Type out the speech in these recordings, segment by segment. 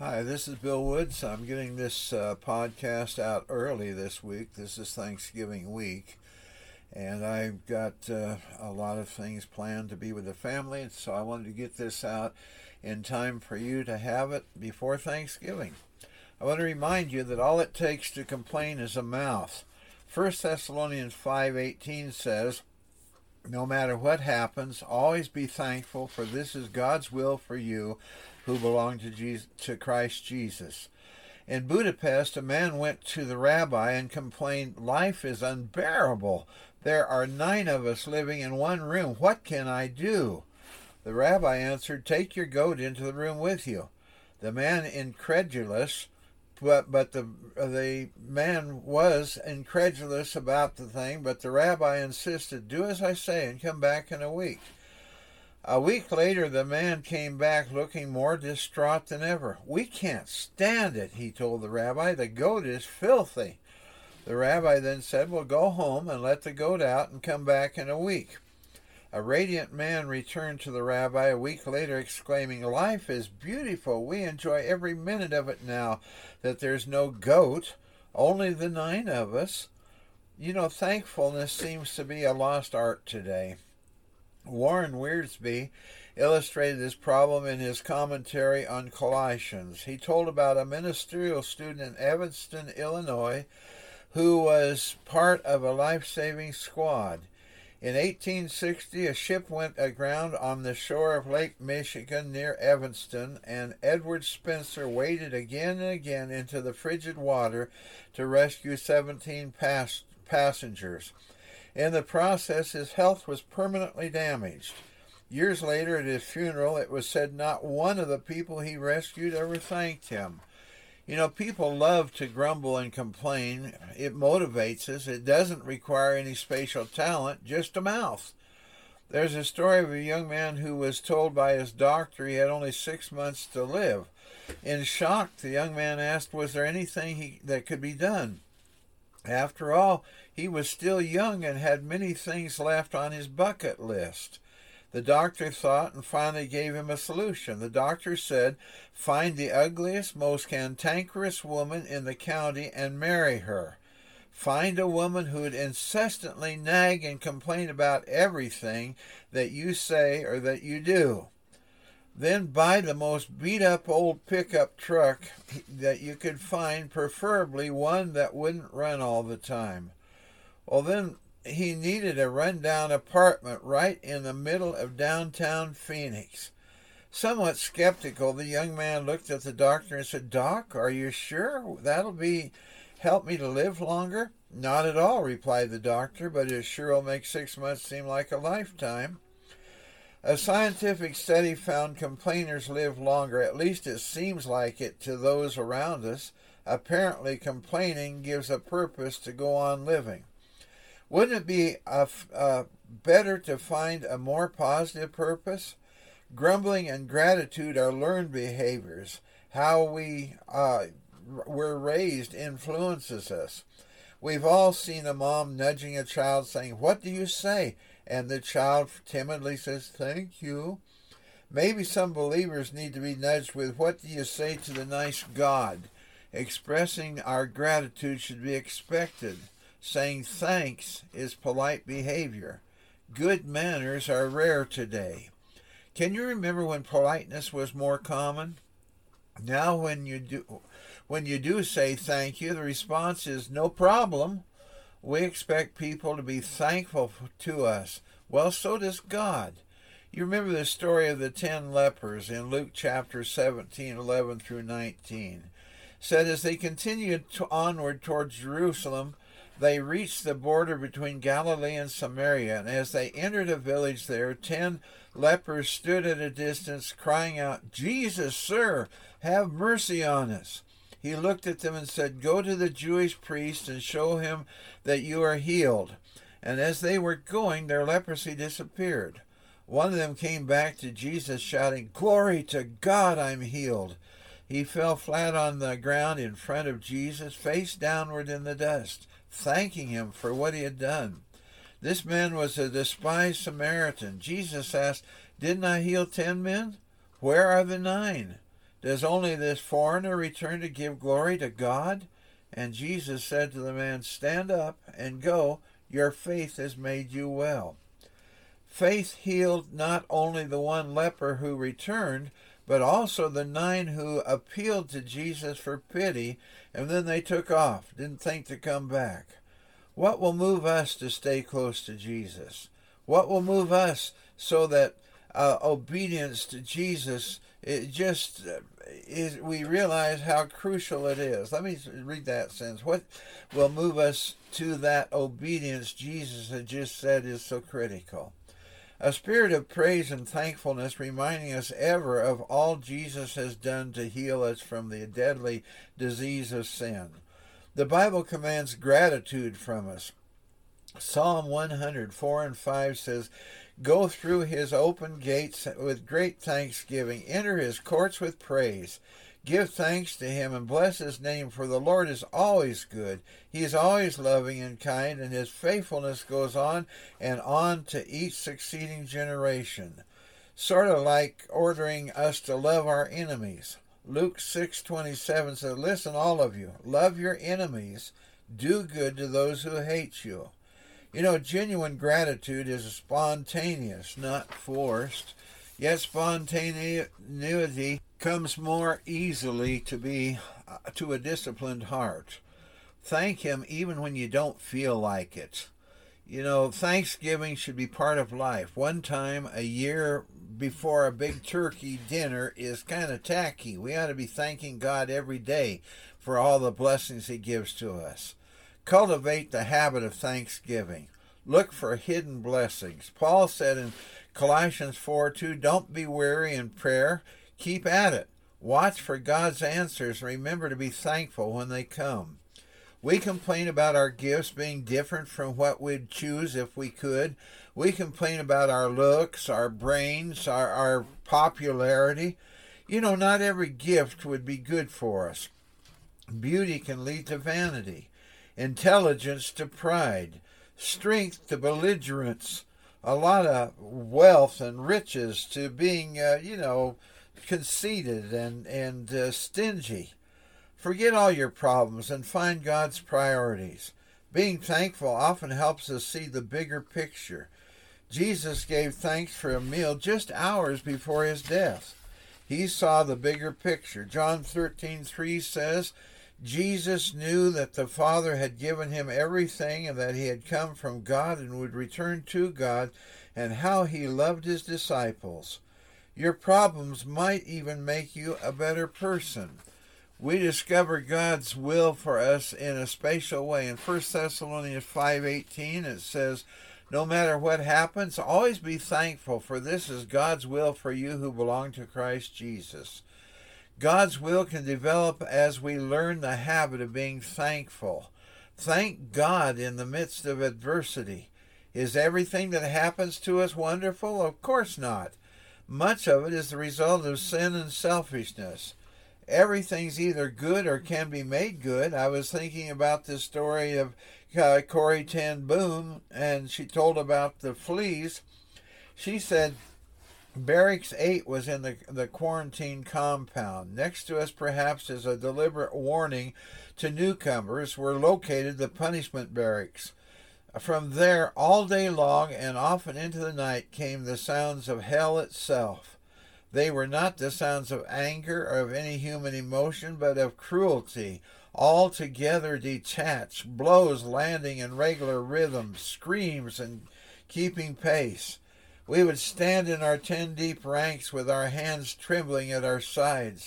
Hi, this is Bill Woods. I'm getting this podcast out early this week. This is Thanksgiving week, and I've got a lot of things planned to be with the family, so I wanted to get this out in time for you to have it before Thanksgiving. I want to remind you that all it takes to complain is a mouth. 1 Thessalonians 5:18 says, "No matter what happens, always be thankful, for this is God's will for you who belong to Christ Jesus." In Budapest, a man went to the rabbi and complained, "Life is unbearable. There are 9 of us living in one room. What can I do?" The rabbi answered, "Take your goat into the room with you." The man incredulous, but the man was incredulous about the thing, but the rabbi insisted, "Do as I say and come back in a week." A week later, the man came back looking more distraught than ever. "We can't stand it," he told the rabbi. "The goat is filthy." The rabbi then said, "Well, go home and let the goat out and come back in a week." A radiant man returned to the rabbi a week later exclaiming, "Life is beautiful. We enjoy every minute of it now that there's no goat, only the 9 of us." Thankfulness seems to be a lost art today. Warren Wiersbe illustrated this problem in his commentary on Colossians. He told about a ministerial student in Evanston, Illinois, who was part of a life-saving squad. In 1860, a ship went aground on the shore of Lake Michigan near Evanston, and Edward Spencer waded again and again into the frigid water to rescue 17 passengers. In the process, his health was permanently damaged. Years later, at his funeral, it was said not one of the people he rescued ever thanked him. People love to grumble and complain. It motivates us. It doesn't require any spatial talent, just a mouth. There's a story of a young man who was told by his doctor he had only 6 months to live. In shock, the young man asked, was there anything that could be done? After all, he was still young and had many things left on his bucket list. The doctor thought and finally gave him a solution. The doctor said, "Find the ugliest, most cantankerous woman in the county and marry her. Find a woman who would incessantly nag and complain about everything that you say or that you do. Then buy the most beat-up old pickup truck that you could find, preferably one that wouldn't run all the time." Well, then he needed a rundown apartment right in the middle of downtown Phoenix. Somewhat skeptical, the young man looked at the doctor and said, "Doc, are you sure that'll help me to live longer?" "Not at all," replied the doctor, "but it sure will make 6 months seem like a lifetime." A scientific study found complainers live longer. At least it seems like it to those around us. Apparently, complaining gives a purpose to go on living. Wouldn't it be better to find a more positive purpose? Grumbling and gratitude are learned behaviors. How we're raised influences us. We've all seen a mom nudging a child saying, "What do you say?" And the child timidly says, "Thank you." Maybe some believers need to be nudged with, "What do you say to the nice God?" Expressing our gratitude should be expected. Saying thanks is polite behavior. Good manners are rare today. Can you remember when politeness was more common? Now when you do say thank you, the response is "no problem." We expect people to be thankful to us. Well, so does God. You remember the story of the 10 lepers in Luke chapter 17, 11 through 19. Said as they continued onward towards Jerusalem, they reached the border between Galilee and Samaria, and as they entered a village there, 10 lepers stood at a distance, crying out, "Jesus, sir, have mercy on us." He looked at them and said, "Go to the Jewish priest and show him that you are healed." And as they were going, their leprosy disappeared. One of them came back to Jesus shouting, "Glory to God, I'm healed." He fell flat on the ground in front of Jesus, face downward in the dust, thanking him for what he had done. This man was a despised Samaritan. Jesus asked, "Didn't I heal 10 men? Where are the 9? Does only this foreigner return to give glory to God?" And Jesus said to the man, "Stand up and go. Your faith has made you well." Faith healed not only the one leper who returned, but also the 9 who appealed to Jesus for pity, and then they took off, didn't think to come back. What will move us to stay close to Jesus? What will move us so that obedience to Jesus, we realize how crucial it is. Let me read that sentence. What will move us to that obedience Jesus had just said is so critical? A spirit of praise and thankfulness, reminding us ever of all Jesus has done to heal us from the deadly disease of sin. The Bible commands gratitude from us. Psalm 104 and 5 says, "Go through his open gates with great thanksgiving. Enter his courts with praise. Give thanks to him and bless his name, for the Lord is always good. He is always loving and kind, and his faithfulness goes on and on to each succeeding generation." Sort of like ordering us to love our enemies. Luke 6:27 says, "Listen, all of you, love your enemies, do good to those who hate you." You know, genuine gratitude is spontaneous, not forced. Yet spontaneity comes more easily to a disciplined heart. Thank him even when you don't feel like it. You know, Thanksgiving should be part of life. One time a year before a big turkey dinner is kind of tacky. We ought to be thanking God every day for all the blessings he gives to us. Cultivate the habit of thanksgiving. Look for hidden blessings. Paul said in Colossians 4:2, "Don't be weary in prayer. Keep at it. Watch for God's answers. Remember to be thankful when they come." We complain about our gifts being different from what we'd choose if we could. We complain about our looks, our brains, our popularity. You know, not every gift would be good for us. Beauty can lead to vanity, intelligence to pride, strength to belligerence, a lot of wealth and riches to being, conceited and stingy. Forget all your problems and find God's priorities. Being thankful often helps us see the bigger picture. Jesus gave thanks for a meal just hours before his death. He saw the bigger picture. John 13:3 says, Jesus knew that the Father had given him everything and that he had come from God and would return to God, and how he loved his disciples. Your problems might even make you a better person. We discover God's will for us in a special way. In 1 Thessalonians 5:18 it says, "No matter what happens, always be thankful, for this is God's will for you who belong to Christ Jesus." God's will can develop as we learn the habit of being thankful. Thank God in the midst of adversity. Is everything that happens to us wonderful? Of course not. Much of it is the result of sin and selfishness. Everything's either good or can be made good. I was thinking about the story of Corrie ten Boom, and she told about the fleas. She said, Barracks 8 was in the quarantine compound. Next to us, perhaps as a deliberate warning to newcomers, were located the punishment barracks. From there, all day long and often into the night, came the sounds of hell itself. They were not the sounds of anger or of any human emotion, but of cruelty, altogether detached, blows landing in regular rhythm, screams and keeping pace. We would stand in our 10-deep ranks with our hands trembling at our sides,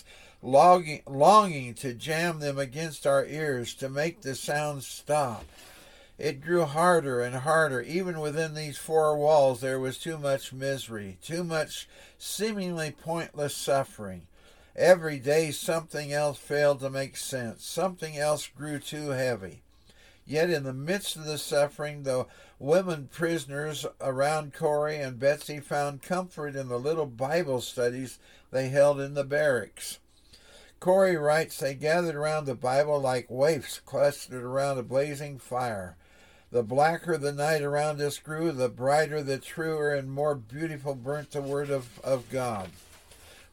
longing to jam them against our ears to make the sounds stop. It grew harder and harder. Even within these four walls there was too much misery, too much seemingly pointless suffering. Every day something else failed to make sense. Something else grew too heavy. Yet in the midst of the suffering, the women prisoners around Corrie and Betsy found comfort in the little Bible studies they held in the barracks. Corrie writes, they gathered around the Bible like waifs clustered around a blazing fire. The blacker the night around us grew, the brighter, the truer, and more beautiful burnt the word of God.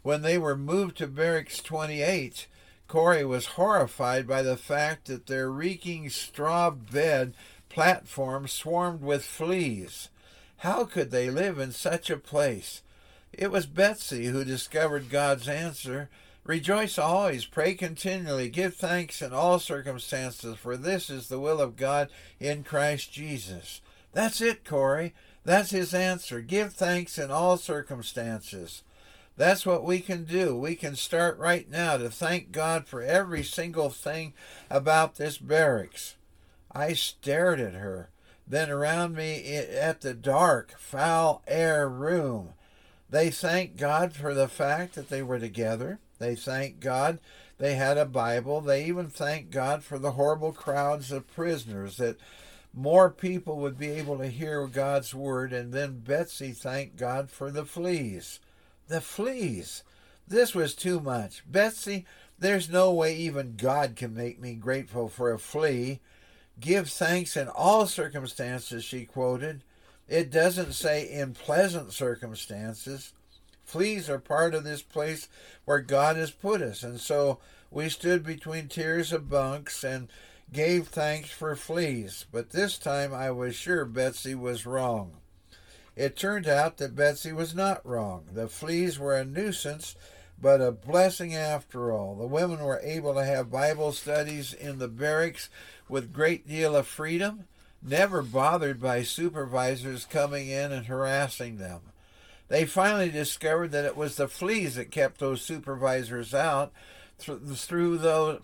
When they were moved to Barracks 28, Corey was horrified by the fact that their reeking straw bed platform swarmed with fleas. How could they live in such a place? It was Betsy who discovered God's answer. Rejoice always, pray continually, give thanks in all circumstances, for this is the will of God in Christ Jesus. That's it, Corey. That's his answer. Give thanks in all circumstances. That's what we can do. We can start right now to thank God for every single thing about this barracks. I stared at her, then around me at the dark, foul air room. They thanked God for the fact that they were together. They thanked God they had a Bible. They even thanked God for the horrible crowds of prisoners, that more people would be able to hear God's word. And then Betsy thanked God for the fleas. The fleas. This was too much. Betsy, there's no way even God can make me grateful for a flea. Give thanks in all circumstances, she quoted. It doesn't say in pleasant circumstances. Fleas are part of this place where God has put us. And so we stood between tiers of bunks and gave thanks for fleas. But this time I was sure Betsy was wrong. It turned out that Betsy was not wrong. The fleas were a nuisance, but a blessing after all. The women were able to have Bible studies in the barracks with great deal of freedom, never bothered by supervisors coming in and harassing them. They finally discovered that it was the fleas that kept those supervisors out. Through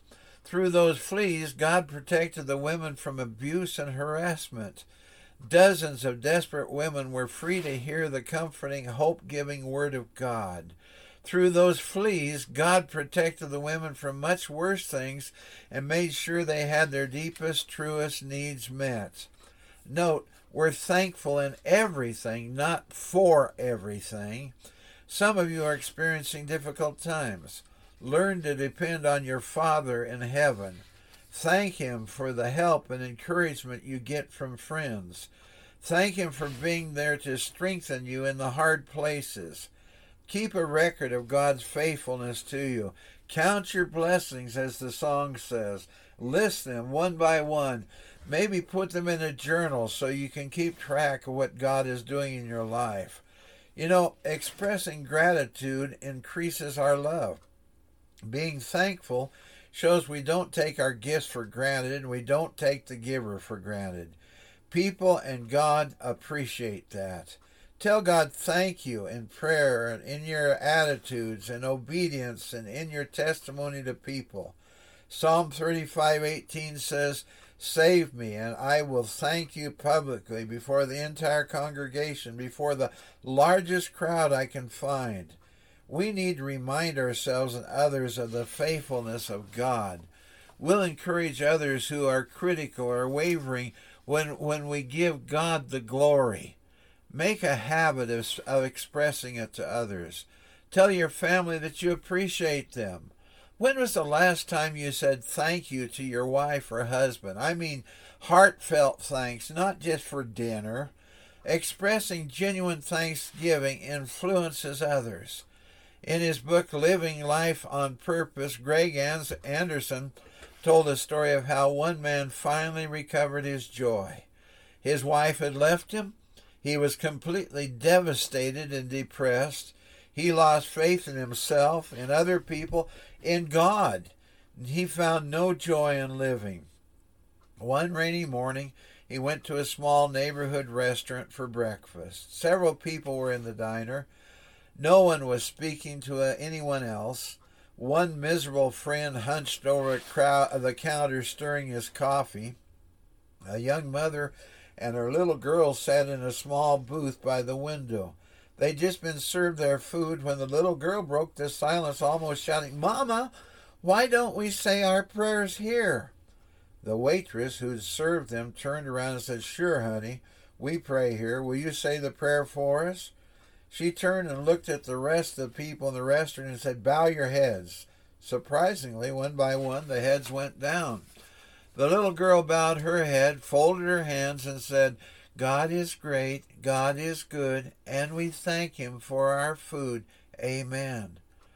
those fleas, God protected the women from abuse and harassment. Dozens of desperate women were free to hear the comforting, hope-giving word of God. Through those fleas, God protected the women from much worse things and made sure they had their deepest, truest needs met. Note, we're thankful in everything, not for everything. Some of you are experiencing difficult times. Learn to depend on your Father in heaven. Thank Him for the help and encouragement you get from friends. Thank Him for being there to strengthen you in the hard places. Keep a record of God's faithfulness to you. Count your blessings, as the song says. List them one by one. Maybe put them in a journal so you can keep track of what God is doing in your life. You know, expressing gratitude increases our love. Being thankful shows we don't take our gifts for granted and we don't take the giver for granted. People and God appreciate that. Tell God thank you in prayer and in your attitudes and obedience and in your testimony to people. Psalm 35:18 says, "Save me, and I will thank you publicly before the entire congregation, before the largest crowd I can find." We need to remind ourselves and others of the faithfulness of God. We'll encourage others who are critical or wavering when we give God the glory. Make a habit of expressing it to others. Tell your family that you appreciate them. When was the last time you said thank you to your wife or husband? I mean heartfelt thanks, not just for dinner. Expressing genuine thanksgiving influences others. In his book, Living Life on Purpose, Greg Anderson told a story of how one man finally recovered his joy. His wife had left him. He was completely devastated and depressed. He lost faith in himself, in other people, in God. He found no joy in living. One rainy morning, he went to a small neighborhood restaurant for breakfast. Several people were in the diner. No one was speaking to anyone else. One miserable friend hunched over the counter stirring his coffee. A young mother and her little girl sat in a small booth by the window. They'd just been served their food when the little girl broke the silence, almost shouting, "Mama, why don't we say our prayers here?" The waitress who'd served them turned around and said, "Sure, honey, we pray here. Will you say the prayer for us?" She turned and looked at the rest of the people in the restaurant and said, "Bow your heads." Surprisingly, one by one, the heads went down. The little girl bowed her head, folded her hands, and said, "God is great, God is good, and we thank Him for our food. Amen."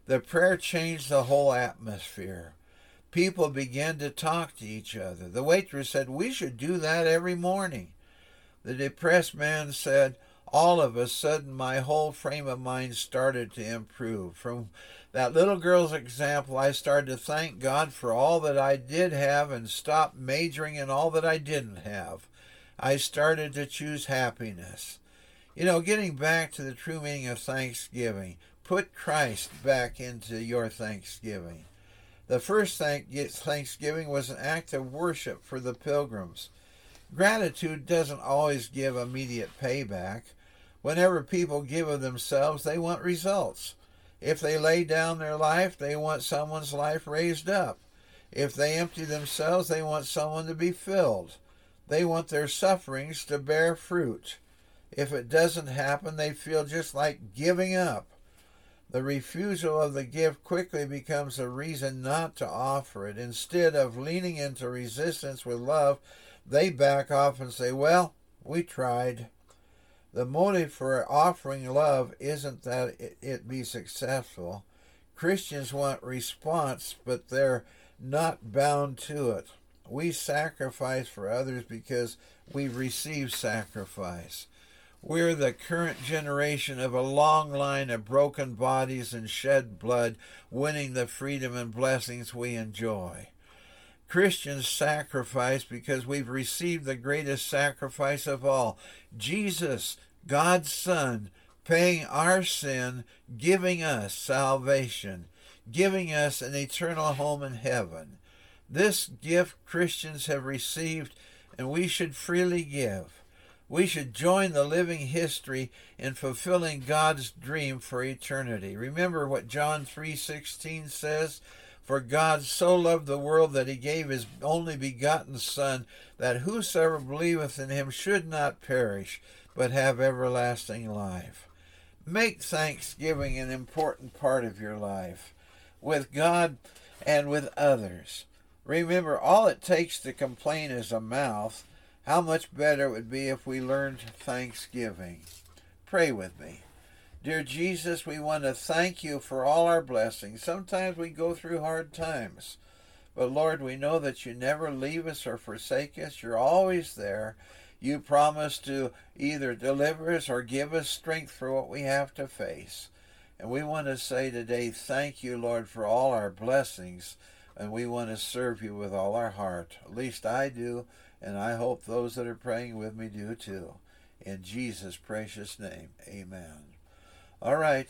The prayer changed the whole atmosphere. People began to talk to each other. The waitress said, "We should do that every morning." The depressed man said, "All of a sudden my whole frame of mind started to improve. From that little girl's example, I started to thank God for all that I did have and stop majoring in all that I didn't have. I started to choose happiness." Getting back to the true meaning of Thanksgiving, put Christ back into your Thanksgiving. The first Thanksgiving was an act of worship for the pilgrims. Gratitude doesn't always give immediate payback. Whenever people give of themselves, they want results. If they lay down their life, they want someone's life raised up. If they empty themselves, they want someone to be filled. They want their sufferings to bear fruit. If it doesn't happen, they feel just like giving up. The refusal of the gift quickly becomes a reason not to offer it. Instead of leaning into resistance with love, they back off and say, "Well, we tried." The motive for offering love isn't that it be successful. Christians want response, but they're not bound to it. We sacrifice for others because we've received sacrifice. We're the current generation of a long line of broken bodies and shed blood, winning the freedom and blessings we enjoy. Christians sacrifice because we've received the greatest sacrifice of all, Jesus, God's Son, paying our sin, giving us salvation, giving us an eternal home in heaven. This gift Christians have received, and we should freely give. We should join the living history in fulfilling God's dream for eternity. Remember what John 3:16 says? "For God so loved the world that he gave his only begotten Son, that whosoever believeth in him should not perish, but have everlasting life." Make Thanksgiving an important part of your life, with God and with others. Remember, all it takes to complain is a mouth. How much better it would be if we learned Thanksgiving. Pray with me. Dear Jesus, we want to thank you for all our blessings. Sometimes we go through hard times. But Lord, we know that you never leave us or forsake us. You're always there. You promise to either deliver us or give us strength for what we have to face. And we want to say today, thank you, Lord, for all our blessings. And we want to serve you with all our heart. At least I do. And I hope those that are praying with me do too. In Jesus' precious name, amen. All right,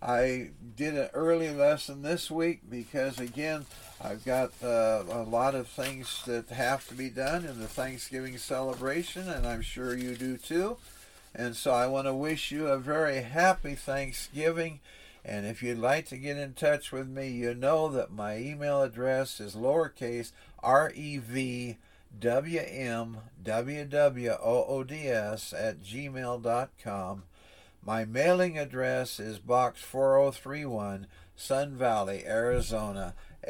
I did an early lesson this week because, again, I've got a lot of things that have to be done in the Thanksgiving celebration, and I'm sure you do too. And so I want to wish you a very happy Thanksgiving. And if you'd like to get in touch with me, you know that my email address is lowercase revwwoods@gmail.com. My mailing address is Box 4031, Sun Valley, Arizona,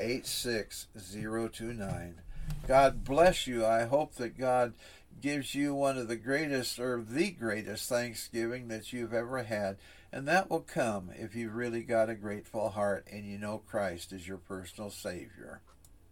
86029. God bless you. I hope that God gives you one of the greatest or the greatest Thanksgiving that you've ever had. And that will come if you've really got a grateful heart and you know Christ is your personal Savior.